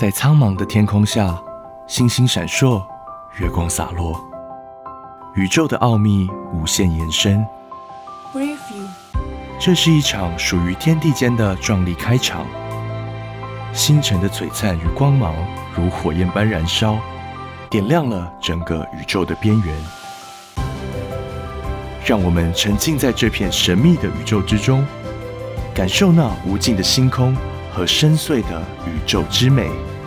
在苍茫的天空下，星星闪烁，月光洒落，宇宙的奥秘无限延伸。这是一场属于天地间的壮丽开场。星辰的璀璨与光芒如火焰般燃烧，点亮了整个宇宙的边缘。让我们沉浸在这片神秘的宇宙之中，感受那无尽的星空和深邃的宇宙之美。